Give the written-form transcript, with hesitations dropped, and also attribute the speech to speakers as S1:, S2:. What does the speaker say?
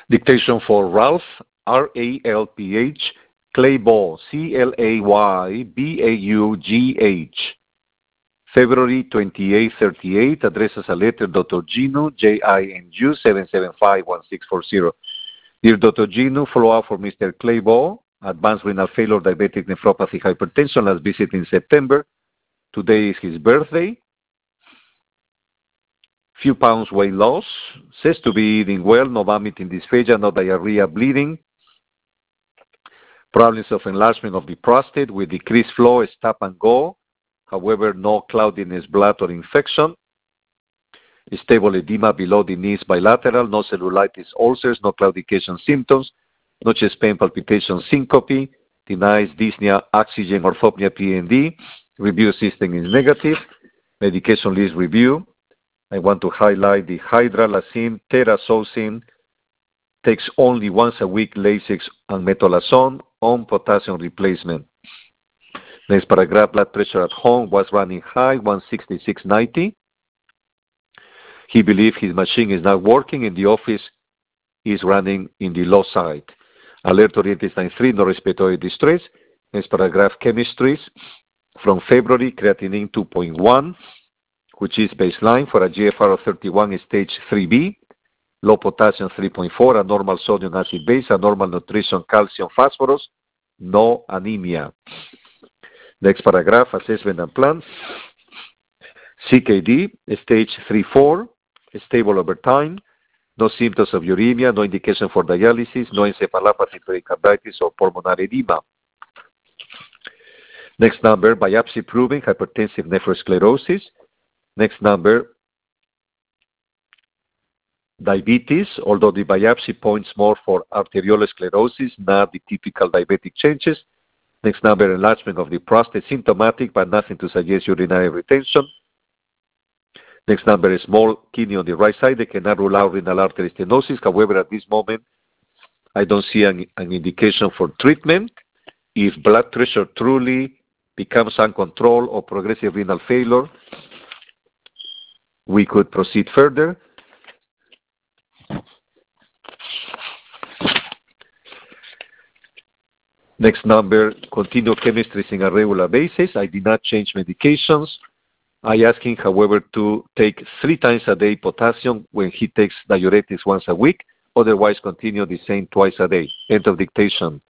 S1: Dictation for Ralph, R-A-L-P-H, Claybaughh, C-L-A-Y-B-A-U-G-H. February 28, 38, addresses a letter Dr. Ginu, J-I-N-U, 775-1640. Dear Dr. Ginu, follow-up for Mr. Claybaughh, advanced renal failure, diabetic nephropathy, hypertension, last visit in September. Today is his birthday. Few pounds weight loss. Says to be eating well, no vomiting, dysphagia, no diarrhea, bleeding. Problems of enlargement of the prostate with decreased flow, stop and go. However, no cloudiness, blood, or infection. Stable edema below the knees bilateral, no cellulitis, ulcers, no claudication symptoms, no chest pain, palpitation, syncope, denies dyspnea, oxygen, orthopnea, PND. Review system is negative. Medication list review. I want to highlight the hydralazine, terazocine, takes only once a week Lasix and metolazone on potassium replacement. Next paragraph, blood pressure at home was running high, 166/90. He believes his machine is not working. In the office is running in the low side. Alert oriented sign 3, no respiratory distress. Next paragraph, chemistries. From February, creatinine 2.1, which is baseline for a GFR of 31 is stage 3B. Low potassium 3.4, abnormal sodium acid base, abnormal nutrition, calcium, phosphorus, no anemia. Next paragraph, assessment and plan. CKD, stage 3-4, stable over time, no symptoms of uremia, no indication for dialysis, no encephalopathy, pericarditis, or pulmonary edema. Next number, biopsy proving hypertensive nephrosclerosis. Next number, diabetes, although the biopsy points more for arteriolosclerosis, not the typical diabetic changes. Next number, enlargement of the prostate, symptomatic, but nothing to suggest urinary retention. Next number is small kidney on the right side. They cannot rule out renal artery stenosis. However, at this moment, I don't see an indication for treatment. If blood pressure truly becomes uncontrolled or progressive renal failure, we could proceed further. Next number, continue chemistry on a regular basis. I did not change medications. I asked him, however, to take 3 times a day potassium when he takes diuretics once a week. Otherwise, continue the same twice a day. End of dictation.